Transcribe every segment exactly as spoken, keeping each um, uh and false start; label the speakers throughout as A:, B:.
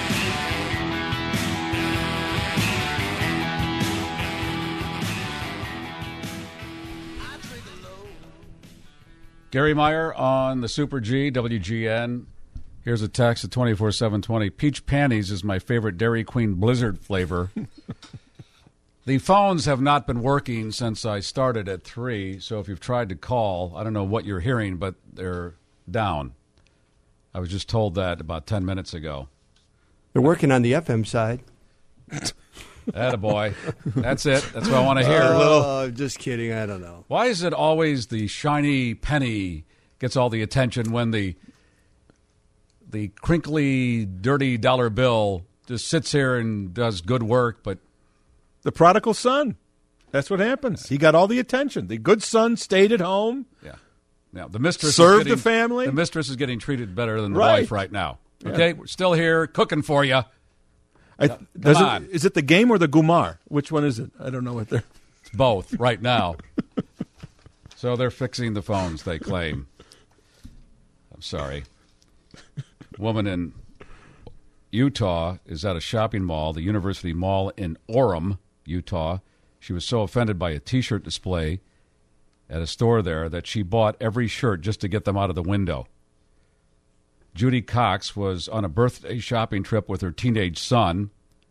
A: Gary Meyer on the Super G, W G N. Here's a text at twenty-four seven twenty. Peach panties is my favorite Dairy Queen Blizzard flavor. The phones have not been working since I started at three, so if you've tried to call, I don't know what you're hearing, but they're down. I was just told that about ten minutes ago.
B: They're working on the F M side.
A: Attaboy. That's it. That's what I want to hear.
B: Oh, just kidding. I don't know.
A: Why is it always the shiny penny gets all the attention when the the crinkly, dirty dollar bill just sits here and does good work, but
C: the prodigal son. That's what happens. He got all the attention. The good son stayed at home.
A: Yeah. Now the mistress
C: served
A: is getting,
C: the family.
A: The mistress is getting treated better than the
C: right.
A: wife right now. Okay, yeah. We're still here cooking for you.
C: I,
A: Come
C: does
A: on.
C: It, is it the game or the Gumar? Which one is it? I don't know what they're.
A: It's both right now. So they're fixing the phones, they claim. I'm sorry. Woman in Utah is at a shopping mall, the University Mall in Orem, Utah. She was so offended by a T-shirt display at a store there that she bought every shirt just to get them out of the window. Judy Cox was on a birthday shopping trip with her teenage son.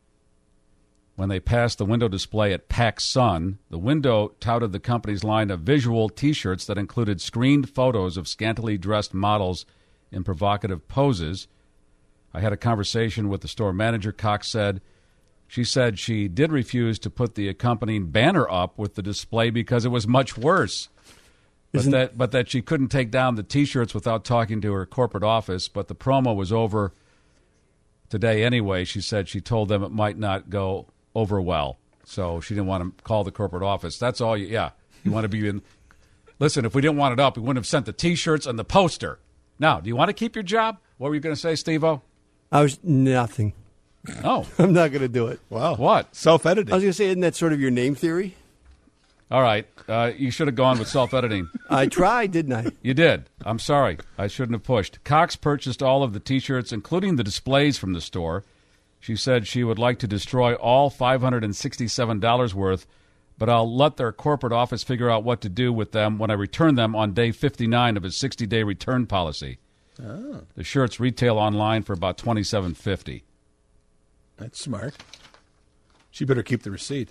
A: When they passed the window display at PacSun, the window touted the company's line of visual T-shirts that included screened photos of scantily dressed models in provocative poses. I had a conversation with the store manager, Cox said. She said she did refuse to put the accompanying banner up with the display because it was much worse. But that, but that she couldn't take down the T-shirts without talking to her corporate office. But the promo was over today anyway. She said she told them it might not go over well. So she didn't want to call the corporate office. That's all you, yeah. You want to be in. Listen, if we didn't want it up, we wouldn't have sent the T-shirts and the poster. Now, do you want to keep your job? What were you going to say, Steve-O?
B: I was nothing.
A: Oh.
B: I'm not going to do it.
C: Wow.
A: What?
C: Self-editing.
B: I was going to say, isn't that sort of your name theory?
A: All right. Uh, you should have gone with self-editing.
B: I tried, didn't I?
A: You did. I'm sorry. I shouldn't have pushed. Cox purchased all of the T-shirts, including the displays from the store. She said she would like to destroy all five hundred sixty-seven dollars worth, but I'll let their corporate office figure out what to do with them when I return them on day fifty-nine of his sixty-day return policy. Oh. The shirts retail online for about twenty-seven fifty.
C: That's smart. She better keep the receipt.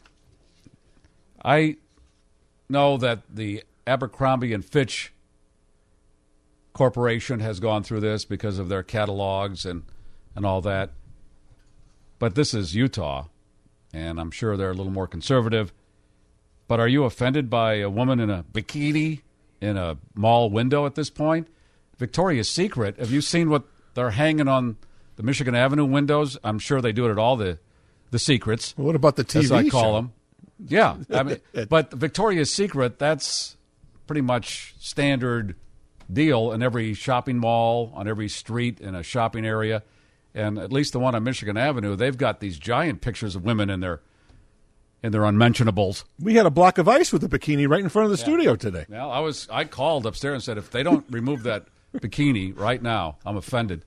A: I know that the Abercrombie and Fitch Corporation has gone through this because of their catalogs and, and all that. But this is Utah, and I'm sure they're a little more conservative. But are you offended by a woman in a bikini in a mall window at this point? Victoria's Secret, have you seen what they're hanging on the Michigan Avenue windows? I'm sure they do it at all the, the secrets.
C: Well, what about the T V
A: as I call
C: show?
A: them. Yeah, I mean, but Victoria's Secret, that's pretty much standard deal in every shopping mall, on every street, in a shopping area. And at least the one on Michigan Avenue, they've got these giant pictures of women in their in their unmentionables.
C: We had a block of ice with a bikini right in front of the yeah. studio today.
A: Well, I was I called upstairs and said, if they don't remove that bikini right now, I'm offended.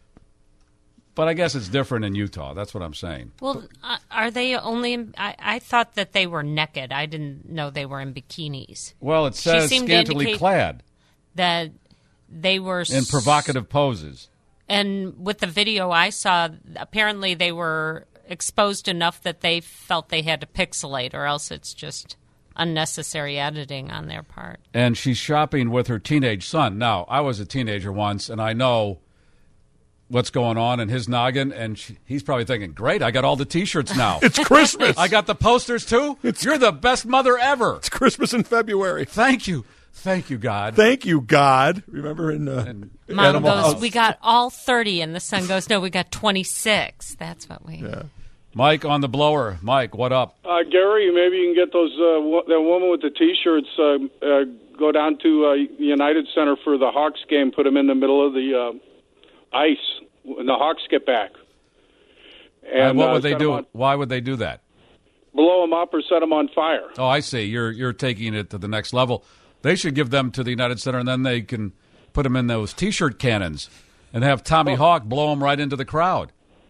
A: But I guess it's different in Utah. That's what I'm saying.
D: Well, uh, are they only in, I, I thought that they were naked. I didn't know they were in bikinis.
A: Well, it says scantily clad.
D: That they were...
A: In provocative poses.
D: And with the video I saw, apparently they were exposed enough that they felt they had to pixelate, or else it's just unnecessary editing on their part.
A: And she's shopping with her teenage son. Now, I was a teenager once, and I know what's going on in his noggin, and she, he's probably thinking, great, I got all the T-shirts now.
C: It's Christmas.
A: I got the posters, too? It's, You're the best mother ever.
C: It's Christmas in February.
A: Thank you. Thank you, God.
C: Thank you, God. Remember in uh,
A: and
D: Mom
C: Animal
D: goes,
C: House?
D: We got all thirty, and the son goes, no, we got twenty-six. That's what we...
C: Yeah.
A: Mike on the blower. Mike, what up?
E: Uh, Gary, maybe you can get those uh, w- that woman with the T-shirts, uh, uh, go down to uh, United Center for the Hawks game, put them in the middle of the uh, ice when the Hawks get back.
A: And, and what
E: uh,
A: would they do?
E: On,
A: Why would they do that?
E: Blow them up or set them on fire.
A: Oh, I see. You're you're taking it to the next level. They should give them to the United Center, and then they can put them in those T-shirt cannons and have Tommy
E: oh.
A: Hawk blow them right into the crowd.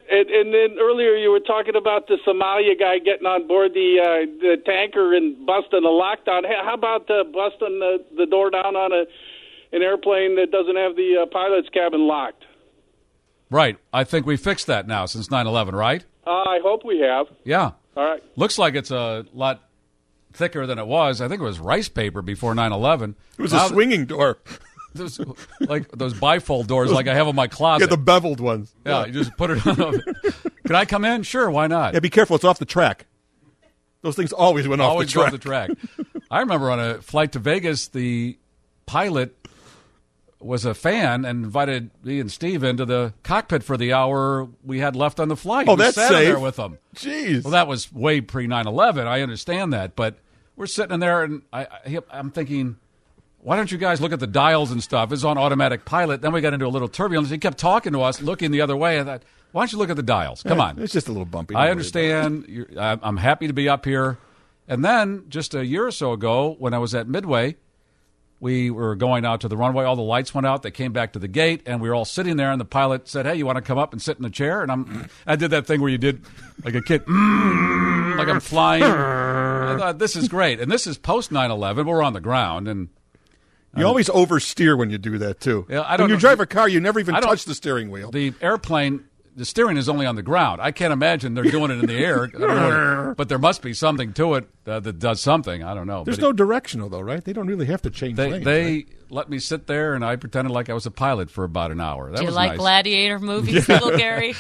E: And, and then earlier you were talking about the Somalia guy getting on board the uh, the tanker and busting the lockdown. Hey, how about uh, busting the, the door down on a an airplane that doesn't have the uh, pilot's cabin locked?
A: Right. I think we fixed that now since nine eleven, right?
E: Uh, I hope we have.
A: Yeah.
E: All right.
A: Looks like it's a lot thicker than it was. I think it was rice paper before nine eleven.
C: It was
A: Now
C: a swinging door.
A: Those, like those bifold doors like I have in my closet.
C: Yeah, the beveled ones.
A: Yeah, you just put it on. Can I come in? Sure, why not?
C: Yeah, be careful. It's off the track. Those things always went off
A: Always
C: the
A: go
C: track.
A: off the track. I remember on a flight to Vegas, the pilot was a fan and invited me and Steve into the cockpit for the hour we had left on the flight.
C: Oh,
A: we
C: that's
A: sat in
C: safe.
A: there with them.
C: Jeez.
A: Well, that was way pre nine eleven. I understand that, but we're sitting in there, and I, I, I'm thinking, why don't you guys look at the dials and stuff? It's on automatic pilot. Then we got into a little turbulence. He kept talking to us, looking the other way. I thought, why don't you look at the dials? Come
C: Yeah,
A: on.
C: It's just a little bumpy.
A: I understand. You're, I- I'm happy to be up here. And then just a year or so ago, when I was at Midway, we were going out to the runway. All the lights went out. They came back to the gate, and we were all sitting there. And the pilot said, "Hey, you want to come up and sit in the chair?" And I'm, I did that thing where you did like a kid, mm, like I'm flying. I thought, this is great. And this is post nine eleven. We're on the ground, and
C: You always oversteer when you do that, too.
A: Yeah, I don't
C: when you
A: know.
C: drive a car, you never even
A: I don't-
C: touch the steering wheel.
A: the airplane, the steering is only on the ground. I can't imagine they're doing it in the air. I don't know, but there must be something to it uh, that does something. I don't know.
C: There's
A: But
C: no directional, though, right? They don't really have to change
A: They
C: lanes.
A: they
C: right?
A: let me sit there, and I pretended like I was a pilot for about an hour. That
D: Do you
A: was
D: like
A: nice.
D: gladiator movies, little Gary?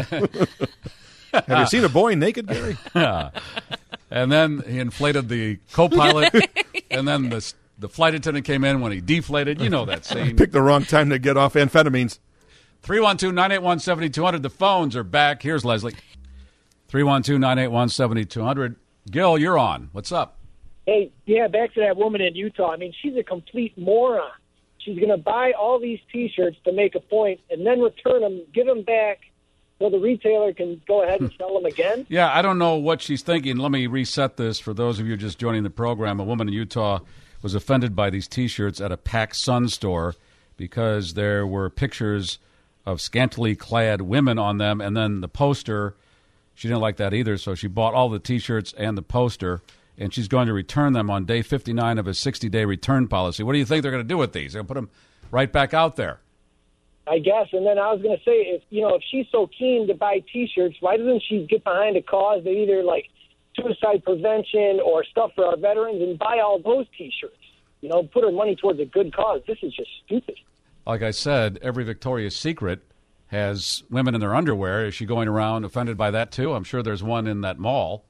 C: Have you seen a boy naked, Gary?
A: And then he inflated the co-pilot, and then the the flight attendant came in when he deflated. You know that scene.
C: Picked the wrong time to get off amphetamines.
A: three one two, nine eight one, seven two zero zero. The phones are back. Here's Leslie. three one two, nine eight one, seven two zero zero. Gil, you're on. What's up?
F: Hey, yeah, back to that woman in Utah. I mean, she's a complete moron. She's going to buy all these T-shirts to make a point and then return them, give them back so the retailer can go ahead and sell them again.
A: Yeah, I don't know what she's thinking. Let me reset this for those of you just joining the program. A woman in Utah was offended by these T-shirts at a PacSun store because there were pictures of scantily clad women on them, and then the poster, she didn't like that either, so she bought all the T-shirts and the poster, and she's going to return them on day fifty-nine of a sixty-day return policy. What do you think they're going to do with these? They're going to put them right back out there.
F: I guess. And then I was going to say, if you know, if she's so keen to buy T-shirts, why doesn't she get behind a cause that either like suicide prevention or stuff for our veterans and buy all those T-shirts? You know, put her money towards a good cause. This is just stupid.
A: Like I said, every Victoria's Secret has women in their underwear. Is she going around offended by that too? I'm sure there's one in that mall.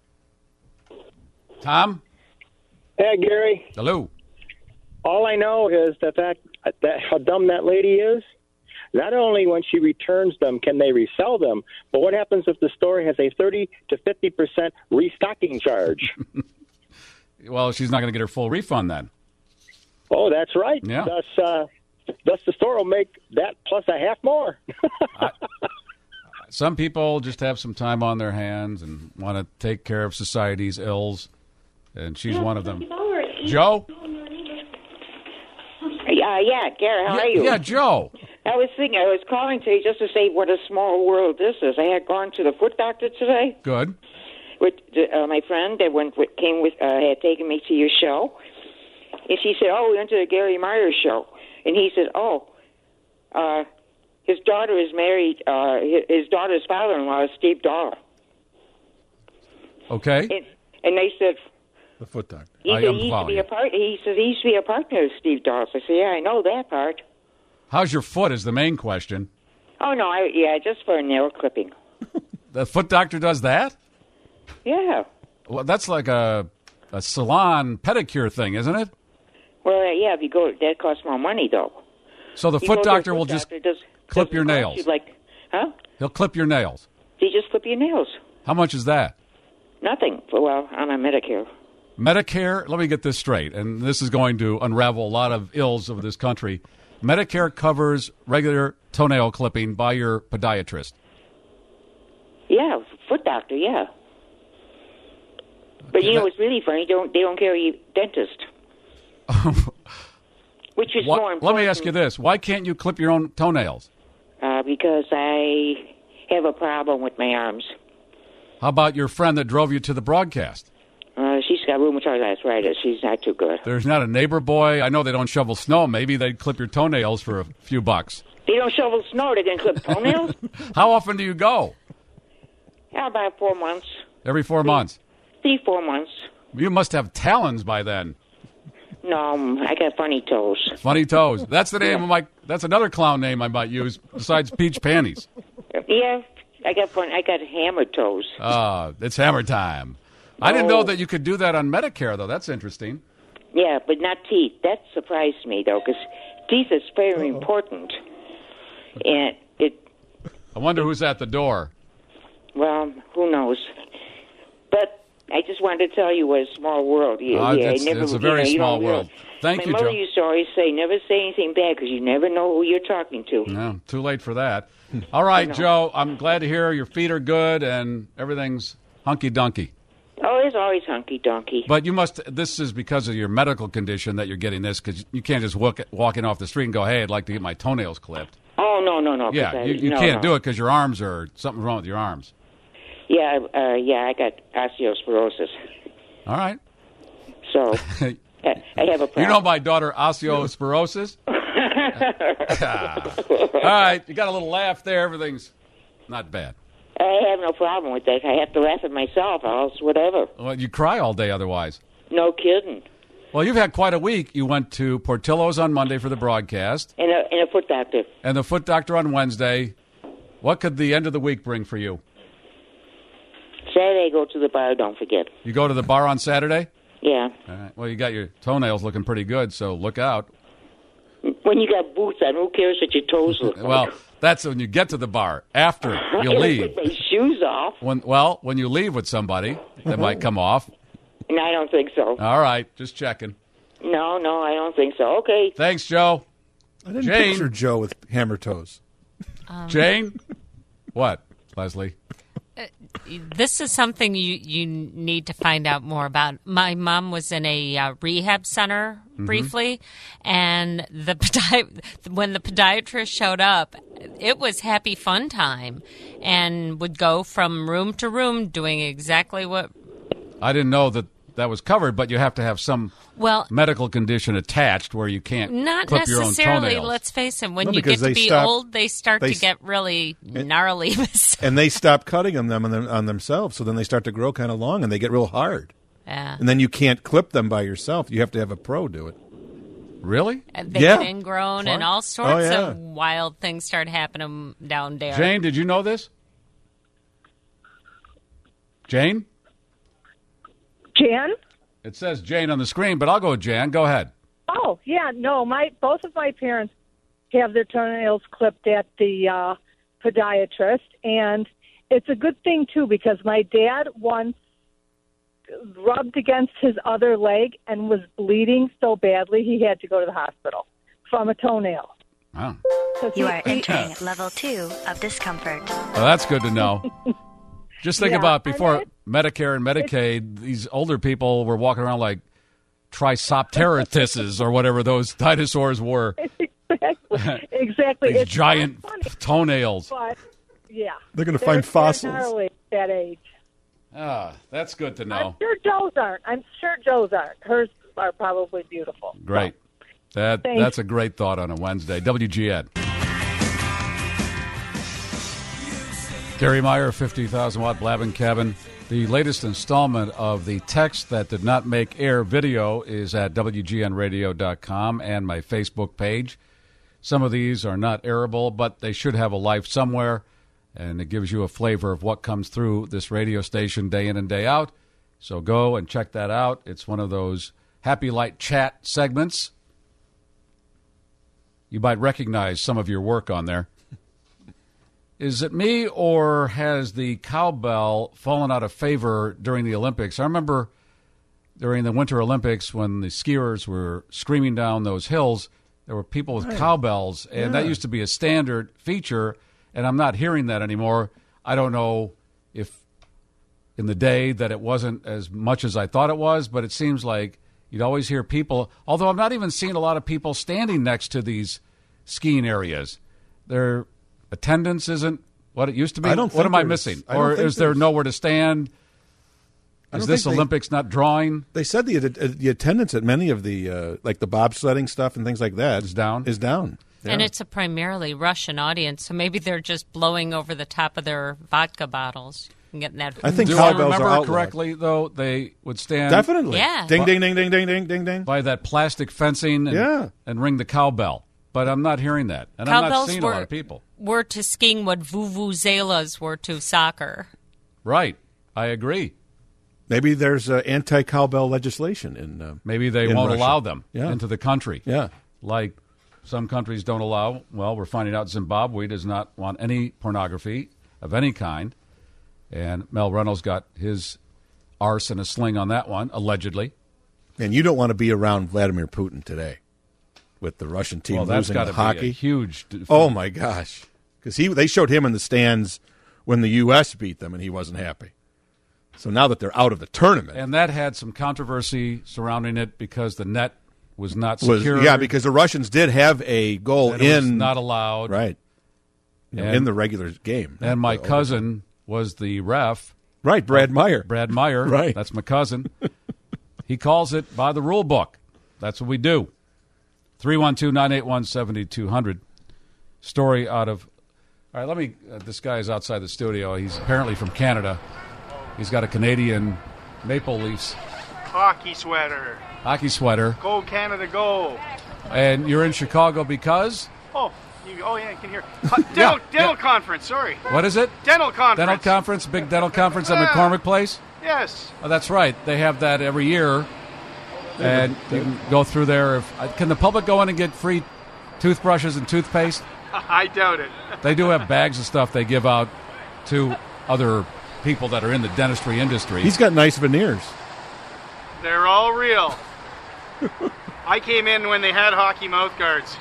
A: Tom?
G: Hey, Gary.
A: Hello.
G: All I know is the fact that how dumb that lady is. Not only when she returns them can they resell them, but what happens if the store has a thirty to fifty percent restocking charge?
A: Well, she's not going to get her full refund then.
G: Oh, that's right.
A: Yeah.
G: Thus, uh, thus the store will make that plus a half more.
A: Some people just have some time on their hands and want to take care of society's ills, and she's one of them. Joe?
H: Uh, yeah, Gary, how are you?
A: Yeah, Joe.
H: I was thinking, I was calling today just to say what a small world this is. I had gone to the foot doctor today
A: Good.
H: with uh, my friend that went with, came with, uh, had taken me to your show. And she said, oh, we went to the Gary Myers show. And he said, oh, uh, his daughter is married, uh, his, his daughter's father-in-law is Steve Dollar.
A: Okay.
H: And, and they said,
C: The foot doctor.
H: he,
A: I
H: said,
A: am
H: he used to
A: following
H: be
A: you.
H: a part, he said he used to be a partner of Steve Dollar. I said, yeah, I know that part.
A: How's your foot is the main question.
H: Oh, no, I, yeah, just for a nail clipping.
A: The foot doctor does that?
H: Yeah.
A: Well, that's like a, a salon pedicure thing, isn't it?
H: Well, uh, yeah, if you go, that costs more money, though.
A: So the
H: You
A: foot
H: go to a
A: doctor
H: foot
A: will just
H: doctor, does,
A: clip
H: doesn't
A: your
H: cost
A: nails.
H: you like, huh?
A: He'll clip your nails.
H: They just clip your nails.
A: How much is that?
H: Nothing. Well, I'm on Medicare.
A: Medicare, let me get this straight, and this is going to unravel a lot of ills of this country. Medicare covers regular toenail clipping by your podiatrist.
H: Yeah, foot doctor, yeah. But you know what's really funny? They don't they don't carry dentist, which is
A: Why-
H: more important.
A: let me ask you this: why can't you clip your own toenails?
H: Uh, because I have a problem with my arms.
A: How about your friend that drove you to the broadcast?
H: Uh, she's got rheumatoid arthritis. She's not too good.
A: There's not a neighbor boy. I know they don't shovel snow. Maybe they'd clip your toenails for a few bucks.
H: They don't shovel snow. They can clip toenails.
A: How often do you go?
H: Yeah, about four months.
A: Every four
H: three,
A: months?
H: Three, four months.
A: You must have talons by then.
H: No, um, I got funny toes.
A: Funny toes. That's the name of my. That's another clown name I might use besides Peach Panties.
H: Yeah, I got fun. I got hammer toes.
A: Ah, uh, it's hammer time. I didn't know that you could do that on Medicare, though. That's interesting.
H: Yeah, but not teeth. That surprised me, though, because teeth is very Uh-oh. important. And it.
A: I wonder who's at the door.
H: Well, who knows? But I just wanted to tell you what a small world. You,
A: uh,
H: yeah,
A: it's,
H: never,
A: it's a very
H: you know,
A: small
H: you
A: world. Thank
H: My
A: you,
H: mother
A: Joe.
H: used to always say, never say anything bad because you never know who you're talking to.
A: No, too late for that. All right, Joe, I'm glad to hear your feet are good and everything's hunky-dunky.
H: Oh, it's always hunky-dunky.
A: But you must, this is because of your medical condition that you're getting this, because you can't just walk, walk in off the street and go, hey, I'd like to get my toenails clipped.
H: Oh, no, no, no.
A: Yeah,
H: I,
A: you, you
H: no,
A: can't
H: no.
A: do it because your arms are, something's wrong with your arms.
H: Yeah, uh, yeah, I got osteoporosis.
A: All right.
H: So, I have a problem.
A: You know my daughter, osteoporosis? All right, you got a little laugh there. Everything's not bad.
H: I have no problem with that. I have to laugh at myself, or else whatever.
A: Well, you cry all day otherwise.
H: No kidding.
A: Well, you've had quite a week. You went to Portillo's on Monday for the broadcast.
H: And a, and a foot doctor.
A: And the foot doctor on Wednesday. What could the end of the week bring for you?
H: Saturday, go to the bar, don't forget.
A: You go to the bar on Saturday?
H: Yeah.
A: All right. Well, you got your toenails looking pretty good, so look out.
H: When you got boots on, who cares what your toes look like?
A: Well, that's when you get to the bar. After you leave.
H: Take my shoes off.
A: When, well, when you leave with somebody, that might come off.
H: No, I don't think so.
A: All right, just checking.
H: No, no, I don't think so. Okay.
A: Thanks, Joe.
C: I didn't
A: Jane.
C: picture Joe with hammer toes.
D: Um,
A: Jane? What, Leslie?
D: This is something you, you need to find out more about. My mom was in a uh, rehab center
A: Mm-hmm.
D: briefly, and the podi- when the podiatrist showed up, it was happy fun time, and would go from room to room doing exactly what.
A: I didn't know that that was covered, but you have to have some
D: well
A: medical condition attached where you can't
D: not
A: clip your own
D: necessarily.
A: toenails.
D: Let's face it, when
C: No,
D: you get
C: because
D: to
C: they
D: be
C: stop-
D: old, they start
C: they
D: to
C: s-
D: get really gnarly.
C: And they stop cutting them, them on, them on themselves, so then they start to grow kind of long, and they get real hard.
D: Yeah.
C: And then you can't clip them by yourself. You have to have a pro do it.
A: Really?
D: They
C: Yeah.
D: get ingrown and
C: What?
D: all sorts
C: Oh, yeah.
D: of wild things start happening down there.
A: Jane, did you know this? Jane?
I: Jan?
A: It says Jane on the screen, but I'll go with Jan. Go ahead.
I: Oh, yeah, no, my both of my parents have their toenails clipped at the uh, podiatrist, and it's a good thing, too, because my dad once rubbed against his other leg and was bleeding so badly he had to go to the hospital from a toenail.
A: Wow.
J: You are entering level two of discomfort.
A: Well, that's good to know. Just think
I: Yeah,
A: about
I: and
A: before
I: it-
A: Medicare and Medicaid, these older people were walking around like Triceratops or whatever those dinosaurs were.
I: Exactly. exactly.
A: These
I: It's
A: giant
I: not funny,
A: toenails.
I: but, yeah.
C: They're going to
I: They're-
C: find
I: they're
C: fossils.
I: gnarly at that age.
A: Ah, that's good to
I: I'm
A: know.
I: sure Joe's aren't. I'm sure Joe's aren't. Hers are probably beautiful.
A: Great. That
I: Thanks.
A: That's a great thought on a Wednesday. W G N. Gary Meyer, fifty thousand watt Blabbing Cabin. The latest installment of the Text That Did Not Make Air video is at W G N radio dot com and my Facebook page. Some of these are not airable, but they should have a life somewhere, and it gives you a flavor of what comes through this radio station day in and day out. So go and check that out. It's one of those Happy Light chat segments. You might recognize some of your work on there. Is it me, or has the cowbell fallen out of favor during the Olympics? I remember during the Winter Olympics when the skiers were screaming down those hills, there were people with
C: Right.
A: cowbells, and
C: Yeah.
A: that used to be a standard feature, and I'm not hearing that anymore. I don't know if in the day that it wasn't as much as I thought it was, but it seems like you'd always hear people, although I'm not even seeing a lot of people standing next to these skiing areas. Their attendance isn't what it used to be?
C: I don't
A: what
C: think
A: am I
C: there's-
A: missing?
C: I don't
A: Or
C: think
A: is there
C: there's-
A: nowhere to stand?
C: I
A: Is
C: don't
A: this
C: think they-
A: Olympics not drawing?
C: They said the the attendance at many of the uh, like the bobsledding stuff and things like that
A: Is down?
C: Is down.
D: And
C: Yeah.
D: it's a primarily Russian audience, so maybe they're just blowing over the top of their vodka bottles and getting that.
C: I think
A: Do I
C: cowbells
A: remember
C: are outlawed.
A: correctly, though? They would stand
C: Definitely.
D: Yeah.
C: Ding ding ding ding ding ding ding ding.
A: by that plastic fencing and,
C: Yeah.
A: and ring the cowbell. But I'm not hearing that. And I'm not
D: Cowbells
A: seeing
D: were,
A: a lot of people.
D: were to skiing what vuvuzelas were to soccer.
A: Right. I agree.
C: Maybe there's uh, anti-cowbell legislation in. Uh,
A: Maybe they
C: in
A: won't
C: Russia.
A: allow them
C: Yeah.
A: into the country.
C: Yeah.
A: Like some countries don't allow. Well, we're finding out Zimbabwe does not want any pornography of any kind. And Mel Reynolds got his arse in a sling on that one, allegedly.
C: And you don't want to be around Vladimir Putin today with the Russian team
A: Well, that's
C: losing
A: got
C: the
A: to be
C: hockey.
A: a huge defeat.
C: Oh my gosh, because he they showed him in the stands when the U S beat them, and he wasn't happy. So now that they're out of the tournament,
A: And that had some controversy surrounding it because the net was not
C: was
A: secure.
C: yeah, because the Russians did have a goal
A: and it was
C: in
A: not allowed.
C: right you know,
A: And-
C: in the regular game.
A: And my
C: Uh,
A: cousin was the ref.
C: right, Brad Meyer.
A: Brad Meyer.
C: Right.
A: That's my cousin. He calls it by the rule book. That's what we do. three one two, nine eight one, seven two zero zero. Story out of. All right, let me. Uh, this guy is outside the studio. He's apparently from Canada. He's got a Canadian Maple Leafs
K: Hockey sweater.
A: hockey sweater.
K: Go Canada, go.
A: And you're in Chicago because?
K: Oh, you, oh yeah, I can hear. Uh, dental, dental conference, sorry.
A: What is it?
K: Dental conference.
A: Dental conference, big dental conference at
K: Yeah.
A: McCormick Place?
K: Yes.
A: Oh, that's right. They have that every year. And you can go through there. If, uh, can the public go in and get free toothbrushes and toothpaste?
K: I doubt it.
A: They do have bags of stuff they give out to other people that are in the dentistry industry.
C: He's got nice veneers.
K: They're all real. I came in when they had hockey mouth guards.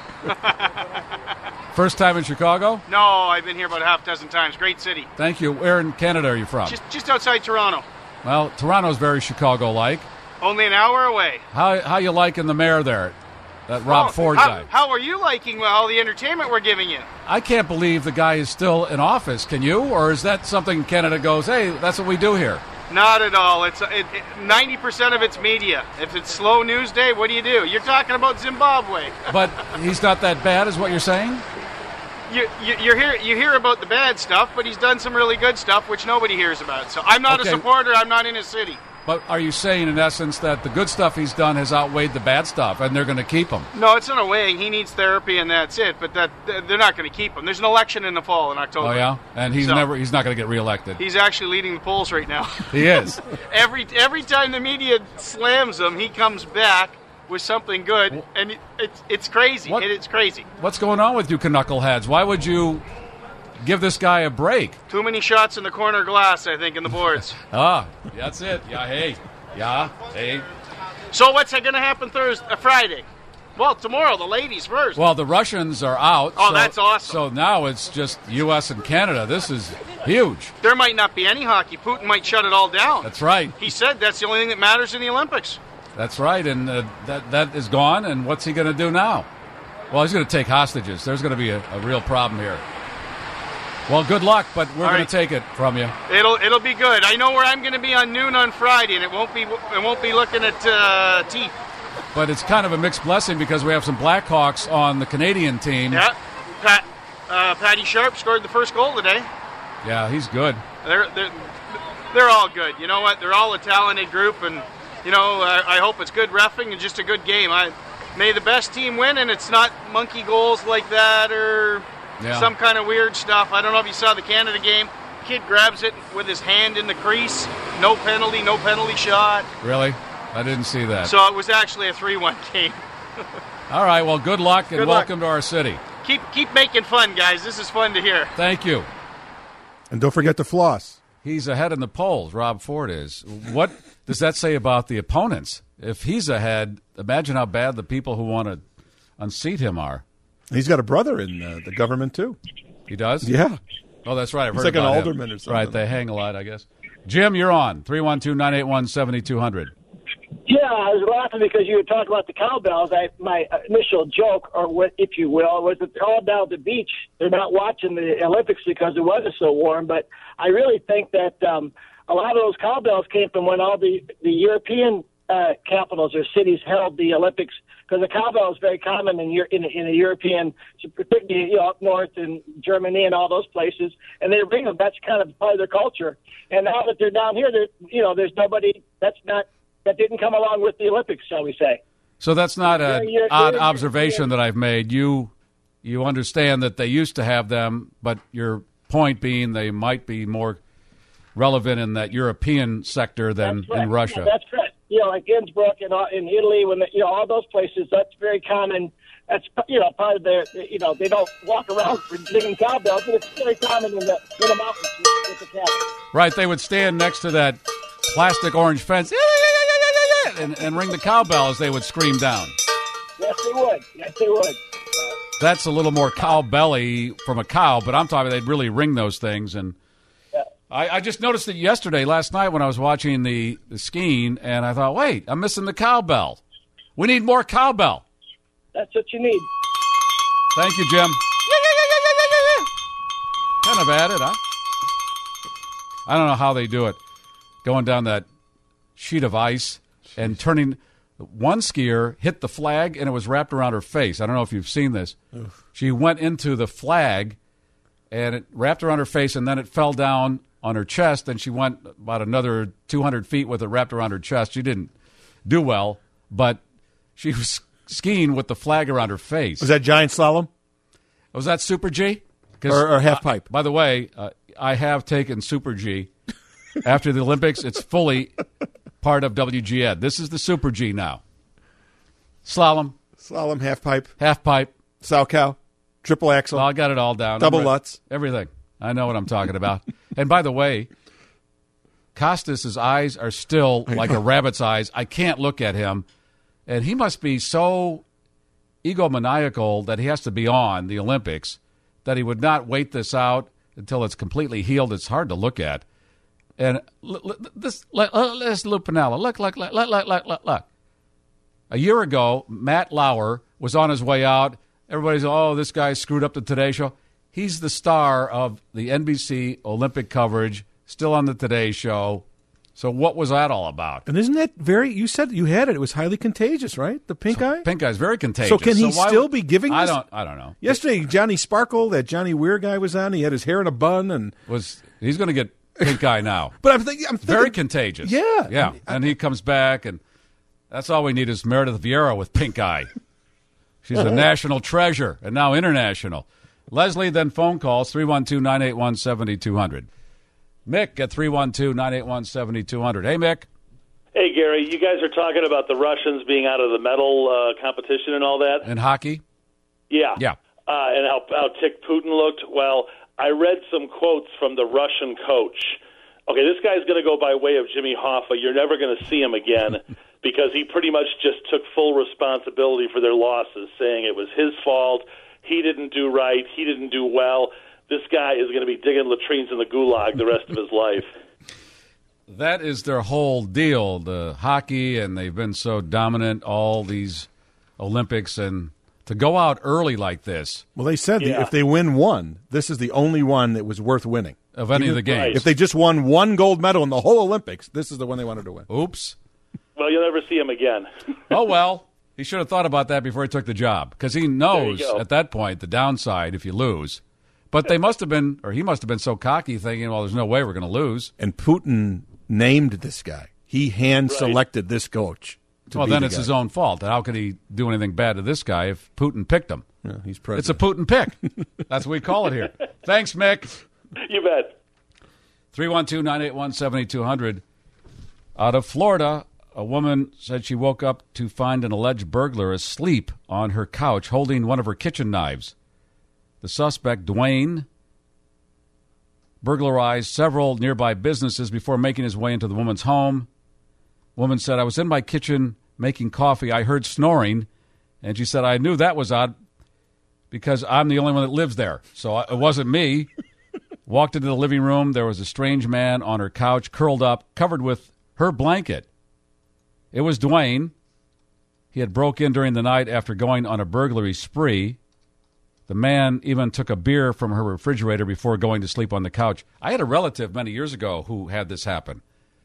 A: First time in Chicago?
K: No, I've been here about a half dozen times. Great city.
A: Thank you. Where in Canada are you from?
K: Just just outside Toronto.
A: Well, Toronto's very Chicago-like.
K: Only an hour away.
A: How how you liking the mayor there? That Rob
K: Oh,
A: Ford
K: how,
A: guy.
K: How are you liking all the entertainment we're giving you?
A: I can't believe the guy is still in office. Can you? Or is that something Canada goes, hey, that's what we do here?
K: Not at all. It's it, it, ninety percent of it's media. If it's slow news day, what do you do? You're talking about Zimbabwe.
A: But he's not that bad, is what you're saying?
K: You, you, you hear you hear about the bad stuff, but he's done some really good stuff, which nobody hears about. So I'm not
A: Okay.
K: a supporter. I'm not in his city.
A: But are you saying, in essence, that the good stuff he's done has outweighed the bad stuff, and they're going to keep him?
K: No, it's not a weighing. He needs therapy, and that's it. But that they're not going to keep him. There's an election in the fall in October.
A: Oh yeah, and he's
K: So,
A: never he's not going to get reelected.
K: He's actually leading the polls right now.
A: He is.
K: every every time the media slams him, he comes back with something good, and it, it's it's crazy.
A: What?
K: It, it's crazy.
A: What's going on with you, knuckleheads? Why would you give this guy a break?
K: Too many shots in the corner glass, I think, in the boards.
A: Ah, that's it. Yeah, hey, yeah, hey.
K: So what's going to happen Thursday, uh, Friday? Well, tomorrow, the ladies first.
A: Well, the Russians are out.
K: Oh,
A: so,
K: that's awesome.
A: So now it's just U S and Canada. This is huge.
K: There might not be any hockey. Putin might shut it all down.
A: That's right.
K: He said that's the only thing that matters in the Olympics.
A: That's right, and uh, that that is gone. And what's he going to do now? Well, he's going to take hostages. There's going to be a, a real problem here. Well, good luck, but we're
K: All
A: going
K: right.
A: to take it from you.
K: It'll it'll be good. I know where I'm going to be on noon on Friday, and it won't be it won't be looking at uh, teeth.
A: But it's kind of a mixed blessing because we have some Blackhawks on the Canadian team.
K: Yeah, Pat uh, Patty Sharp scored the first goal today.
A: Yeah, he's good.
K: They're they're they're all good. You know what? They're all a talented group, and you know I, I hope it's good reffing and just a good game. I may the best team win, and it's not monkey goals like that or
A: Yeah.
K: some kind of weird stuff. I don't know if you saw the Canada game. Kid grabs it with his hand in the crease. No penalty, no penalty shot.
A: Really? I didn't see that.
K: So it was actually a three one game.
A: All right, well, good luck and
K: Good luck.
A: welcome to our city.
K: Keep keep making fun, guys. This is fun to hear.
A: Thank you.
C: And don't forget to floss.
A: He's ahead in the polls, Rob Ford is. What does that say about the opponents? If he's ahead, imagine how bad the people who want to unseat him are.
C: He's got a brother in uh, the government, too.
A: He does?
C: Yeah.
A: Oh, that's right. I've
C: He's
A: heard
C: like an
A: about
C: alderman
A: him.
C: or something.
A: Right, they hang a lot, I guess. Jim, you're on. three one two, nine eight one, seven two zero zero.
F: Yeah, I was laughing because you were talking about the cowbells. I, my initial joke, or what, if you will, was that they're all down at the beach. They're not watching the Olympics because the weather's so warm. But I really think that um, a lot of those cowbells came from when all the, the European uh, capitals or cities held the Olympics, because the cowbell is very common in in, in a European, particularly you know, up north in Germany and all those places, and they bring them. That's kind of part of their culture. And now that they're down here, you know, there's nobody. That's not that didn't come along with the Olympics, shall we say?
A: So that's not an
F: Yeah, yeah,
A: odd
F: yeah,
A: observation
F: yeah.
A: that I've made. You you understand that they used to have them, but your point being they might be more relevant in that European sector than
F: That's correct.
A: in Russia.
F: Yeah, that's correct. You know, like Innsbruck and uh, in Italy, when the, you know all those places, that's very common. That's you know part of their. You know, they don't walk around singing cowbells, but it's very common in the in the mountains with, with the cattle.
A: Right, they would stand next to that plastic orange fence and, and ring the cowbell as they would scream down.
F: Yes, they would. Yes, they would.
A: That's a little more cowbelly from a cow, but I'm talking they'd really ring those things. And
F: Yeah.
A: I, I just noticed it yesterday, last night when I was watching the, the skiing, and I thought, wait, I'm missing the cowbell. We need more cowbell.
F: That's what you need.
A: Thank you, Jim. Kind of at it, huh? I don't know how they do it. Going down that sheet of ice and turning. One skier hit the flag and it was wrapped around her face. I don't know if you've seen this. Oof. She went into the flag and it wrapped around her face, and then it fell down on her chest, and she went about another two hundred feet with it wrapped around her chest. She didn't do well, but she was skiing with the flag around her face.
C: Was that giant slalom?
A: Was that Super G?
C: Or, or half pipe?
A: Uh, by the way, uh, I have taken Super G. After the Olympics, it's fully part of W G Ed. This is the Super G now. Slalom.
C: Slalom, half pipe.
A: Half pipe.
C: Sow cow. Triple axle.
A: Well, I got it all down.
C: Double
A: re-
C: Lutz.
A: Everything. I know what I'm talking about. And by the way, Costas' eyes are still like a rabbit's eyes. I can't look at him. And he must be so egomaniacal that he has to be on the Olympics that he would not wait this out until it's completely healed. It's hard to look at. And l- l- this, l- l- this Lou Piniella, look, look, look, look, look, look, look, look. A year ago, Matt Lauer was on his way out. Everybody's, oh, this guy screwed up the Today Show. He's the star of the N B C Olympic coverage, still on the Today Show. So what was that all about?
C: And isn't that very, you said you had it, it was highly contagious, right? The pink
A: so,
C: eye?
A: Pink eye is very contagious.
C: So can he
A: so why,
C: still be giving this?
A: I don't, I don't know.
C: Yesterday, Johnny Sparkle, that Johnny Weir guy was on. He had his hair in a bun. and
A: was He's going to get pink eye now.
C: But I'm, think, I'm thinking.
A: Very contagious.
C: Yeah.
A: Yeah.
C: I,
A: and he comes back, and that's all we need is Meredith Vieira with pink eye. She's a national treasure, and now international. Leslie, then phone calls, three one two, nine eight one, seven two zero zero. Mick at three one two, nine eight one, seven two zero zero. Hey, Mick.
L: Hey, Gary, you guys are talking about the Russians being out of the medal uh, competition and all that.
A: And hockey?
L: Yeah.
A: Yeah.
L: Uh, and how, how ticked Putin looked. Well, I read some quotes from the Russian coach. Okay, this guy's going to go by way of Jimmy Hoffa. You're never going to see him again because he pretty much just took full responsibility for their losses, saying it was his fault. He didn't do right. He didn't do well. This guy is going to be digging latrines in the gulag the rest of his life.
A: That is their whole deal, the hockey, and they've been so dominant all these Olympics. And to go out early like this.
C: Well, they said
L: Yeah.
C: if they win one, this is the only one that was worth winning.
A: Of any of the games.
L: Right.
C: If they just won one gold medal in the whole Olympics, this is the one they wanted to win.
A: Oops.
L: Well, you'll never see him again.
A: Oh, well, he should have thought about that before he took the job because he knows
L: go.
A: at that point the downside if you lose. But they must have been, or he must have been so cocky thinking, well, there's no way we're going to lose.
C: And Putin named this guy. He hand-selected this coach. To
A: Well,
C: be
A: then
C: the
A: it's
C: guy.
A: his own fault. How could he do anything bad to this guy if Putin picked him?
C: Yeah, he's
A: It's a
C: president.
A: Putin pick. That's what we call it here. Thanks, Mick.
L: You bet.
A: three one two, nine eight one, seven two zero zero. Out of Florida, a woman said she woke up to find an alleged burglar asleep on her couch holding one of her kitchen knives. The suspect, Dwayne, burglarized several nearby businesses before making his way into the woman's home. Woman said, I was in my kitchen making coffee. I heard snoring. And she said, I knew that was odd because I'm the only one that lives there. So it wasn't me. Walked into the living room. There was a strange man on her couch, curled up, covered with her blanket. It was Dwayne. He had broke in during the night after going on a burglary spree. The man even took a beer from her refrigerator before going to sleep on the couch. I had a relative many years ago who had this happen.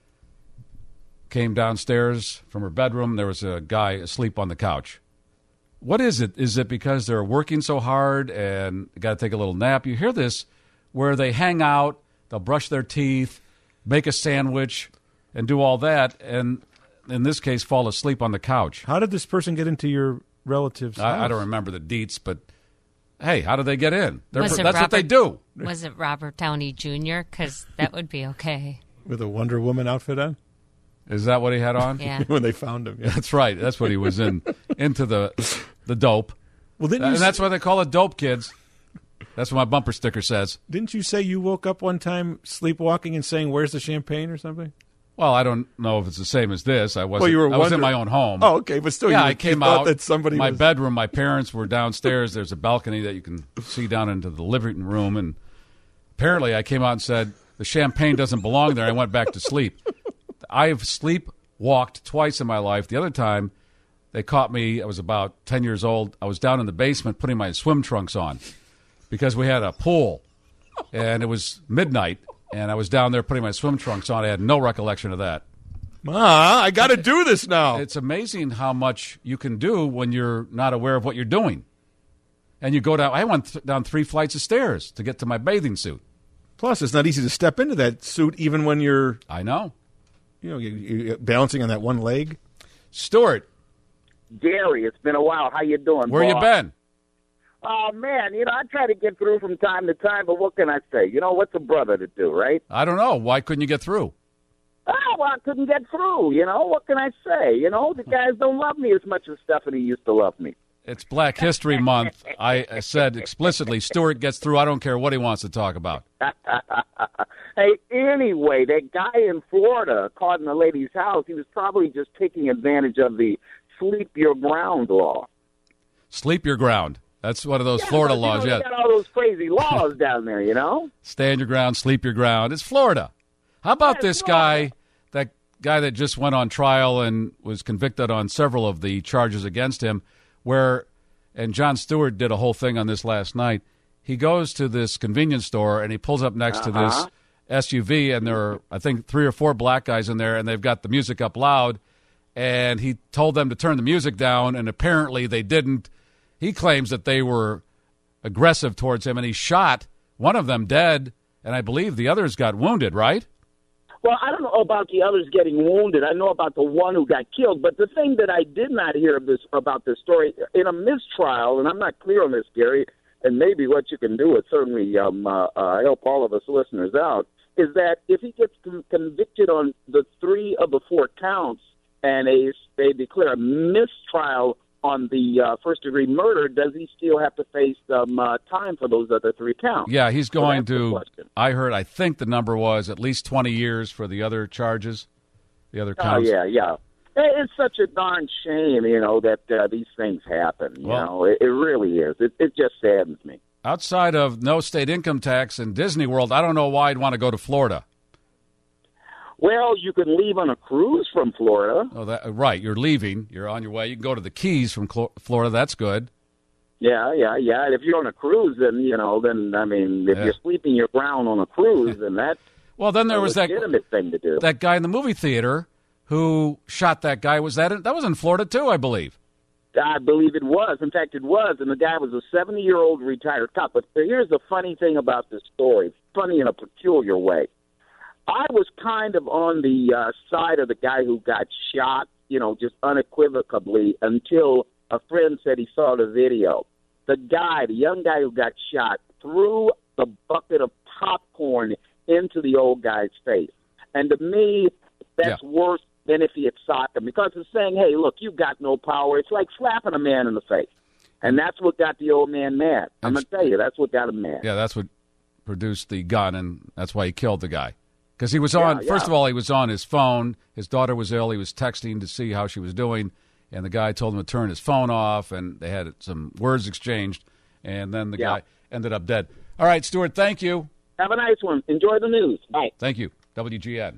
A: Came downstairs from her bedroom. There was a guy asleep on the couch. What is it? Is it because they're working so hard and got to take a little nap? You hear this where they hang out, they'll brush their teeth, make a sandwich, and do all that, and in this case, fall asleep on the couch.
C: How did this person get into your relative's
A: I,
C: house?
A: I don't remember the deets, but hey, how did they get in? They're,
D: Was
A: that's
D: it
A: what
D: Robert-
A: they do.
D: Was it Robert Downey Junior? Because that would be okay.
C: With a Wonder Woman outfit on?
A: Is that what he had on?
D: Yeah.
C: When they found him. Yeah.
A: That's right. That's what he was in, into the the dope.
C: Well, didn't you
A: and
C: s-
A: that's why they call it dope, kids. That's what my bumper sticker says.
C: Didn't you say you woke up one time sleepwalking and saying, "Where's the champagne?" or something?
A: Well, I don't know if it's the same as this. I wasn't.
C: Well, you were
A: I was in
C: wondering-
A: my own home.
C: Oh, okay, but still,
A: yeah,
C: you,
A: I came
C: you thought
A: out.
C: that somebody
A: my
C: was...
A: bedroom. My parents were downstairs. There's a balcony that you can see down into the living room, and apparently, I came out and said the champagne doesn't belong there. I went back to sleep. I have sleepwalked twice in my life. The other time, they caught me. I was about ten years old. I was down in the basement putting my swim trunks on because we had a pool, and it was midnight, and I was down there putting my swim trunks on. I had no recollection of that.
C: Ma, I got to do this now.
A: It's amazing how much you can do when you're not aware of what you're doing. And you go down. I went th- down three flights of stairs to get to my bathing suit.
C: Plus, it's not easy to step into that suit even when you're,
A: I know.
C: you know, you, you're balancing on that one leg.
A: Stuart,
M: Gary, it's been a while. How you doing,
A: where you
M: boss?
A: been?
M: Oh, man, you know, I try to get through from time to time, but what can I say? You know, what's a brother to do, right?
A: I don't know. Why couldn't you get through?
M: Oh, well, I couldn't get through, you know? What can I say? You know, the guys don't love me as much as Stephanie used to love me.
A: It's Black History Month. I I said explicitly, Stuart gets through. I don't care what he wants to talk about.
M: Hey, anyway, that guy in Florida caught in a lady's house, he was probably just taking advantage of the sleep your ground law.
A: Sleep your ground. That's one of those
M: Yeah,
A: Florida
M: but,
A: laws.
M: You know,
A: Yeah,
M: they got all those crazy laws down there, you know?
A: stand your ground, sleep your ground. It's Florida. How about
M: Yeah,
A: this
M: Florida.
A: guy, that guy that just went on trial and was convicted on several of the charges against him, where, and Jon Stewart did a whole thing on this last night, he goes to this convenience store and he pulls up next to this
M: Uh-huh.
A: S U V, and there are, I think, three or four black guys in there, and they've got the music up loud, and he told them to turn the music down, and apparently they didn't. He claims that they were aggressive towards him, and he shot one of them dead, and I believe the others got wounded, right?
M: Well, I don't know about the others getting wounded. I know about the one who got killed. But the thing that I did not hear of this about this story, in a mistrial, and I'm not clear on this, Gary, and maybe what you can do is certainly um, uh, uh, help all of us listeners out, is that if he gets con- convicted on the three of the four counts and they, they declare a mistrial on the uh, first-degree murder, does he still have to face um, uh, time for those other three counts?
A: Yeah, he's
M: So
A: going
M: that's the
A: to,
M: question.
A: I heard, I think the number was at least twenty years for the other charges, the other
M: Oh,
A: counts.
M: yeah, yeah. It- It's such a darn shame, you know, that uh, these things happen. You
A: Well-
M: know, it, it really is. It, it just saddens me.
A: Outside of no state income tax in Disney World, I don't know why I'd want to go to Florida.
M: Well, you can leave on a cruise from Florida.
A: Oh, that, right. You're leaving. You're on your way. You can go to the Keys from Clo- Florida. That's good.
M: Yeah, yeah, yeah. And if you're on a cruise, then, you know, then, I mean, if
A: Yeah.
M: you're sleeping your ground on a cruise, then that's
A: Well, then there
M: a
A: was that
M: legitimate thing to do.
A: that guy in the movie theater who shot that guy. Was that in, that was in Florida too? I believe.
M: I believe it was. In fact, it was. And the guy was a seventy-year-old retired cop. But here's the funny thing about this story. Funny in a peculiar way. I was kind of on the uh, side of the guy who got shot, you know, just unequivocally until a friend said he saw the video. The guy, the young guy who got shot, threw the bucket of popcorn into the old guy's face. And to me, that's
A: Yeah.
M: worse than if he had socked him, because it's saying, hey, look, you've got no power. It's like slapping a man in the face. And that's what got the old man mad. I'm going to tell you, that's what got him mad.
A: Yeah, that's what produced the gun, and that's why he killed the guy. Because he was on,
M: Yeah,
A: first
M: yeah.
A: of all, he was on his phone. His daughter was ill. He was texting to see how she was doing, and the guy told him to turn his phone off, and they had some words exchanged, and then the
M: Yeah.
A: guy ended up dead. All right, Stuart, thank you.
M: Have a nice one. Enjoy the news. Bye.
A: Thank you. W G N.